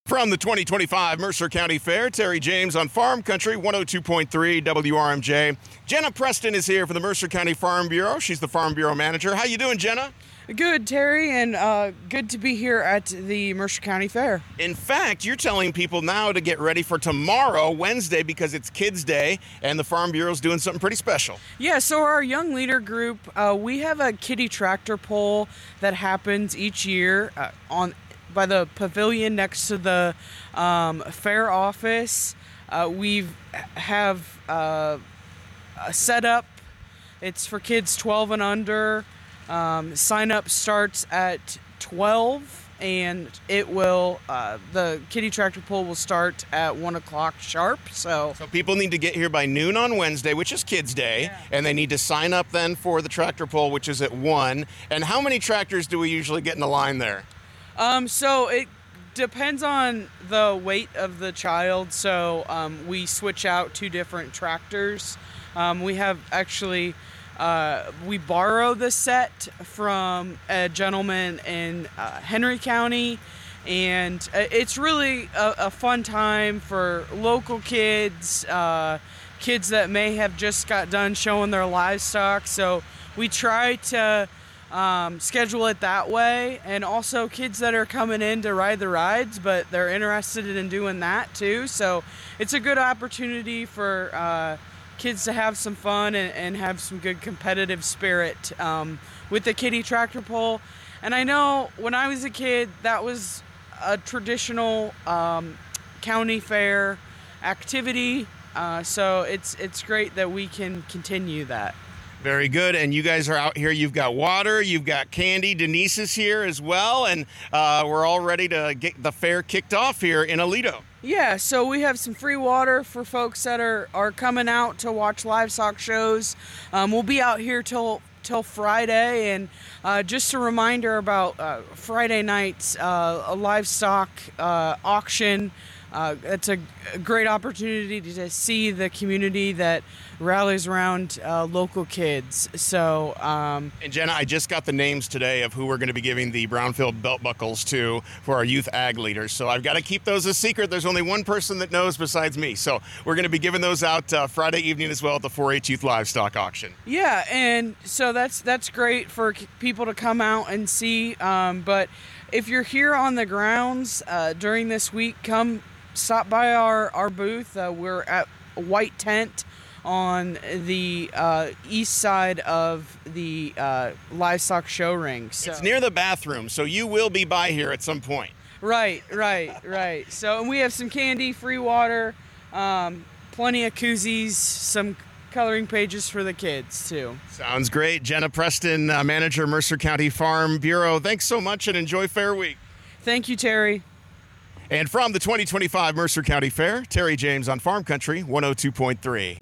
From the 2025 Mercer County Fair, Terry James on Farm Country 102.3 WRMJ. Jenna Preston is here from the Mercer County Farm Bureau. She's the Farm Bureau Manager. How you doing, Jenna? Good, Terry, and good to be here at the Mercer County Fair. In fact, you're telling people now to get ready for tomorrow, Wednesday, because it's Kids Day, and the Farm Bureau's doing something pretty special. Yeah, so our Young Leader Group, we have a kiddie tractor pull that happens each year by the pavilion next to the fair office. We have a setup. It's for kids 12 and under. Sign up starts at 12, and it will the kiddie tractor pull will start at 1 o'clock sharp. So people need to get here by noon on Wednesday, which is Kids Day, and they need to sign up then for the tractor pull, which is at 1. And how many tractors do we usually get in the line there? So it depends on the weight of the child. So we switch out 2 different tractors. We have actually. We borrow the set from a gentleman in Henry County, and it's really a fun time for local kids, kids that may have just got done showing their livestock. So we try to schedule it that way, and also kids that are coming in to ride the rides, but they're interested in doing that too. So it's a good opportunity for kids to have some fun and have some good competitive spirit with the kiddie tractor pull. And I know when I was a kid, that was a traditional county fair activity. So it's great that we can continue that. Very good. And you guys are out here. You've got water. You've got candy. Denise is here as well. And we're all ready to get the fair kicked off here in Aledo. Yeah, so we have some free water for folks that are coming out to watch livestock shows. We'll be out here till Friday, and just a reminder about Friday night's a livestock auction. It's a great opportunity to see the community that rallies around local kids. So, and Jenna, I just got the names today of who we're going to be giving the Brownfield belt buckles to for our youth ag leaders. So I've got to keep those a secret. There's only one person that knows besides me. So we're going to be giving those out Friday evening as well at the 4-H Youth Livestock Auction. Yeah, and so that's great for people to come out and see. But if you're here on the grounds during this week, come stop by our booth. We're at a white tent on the east side of the livestock show ring. So. It's near the bathroom, so you will be by here at some point. Right. So and we have some candy, free water, plenty of koozies, some coloring pages for the kids too. Sounds great. Jenna Preston, Manager, Mercer County Farm Bureau. Thanks so much and enjoy Fair Week. Thank you, Terry. And from the 2025 Mercer County Fair, Terry James on Farm Country 102.3.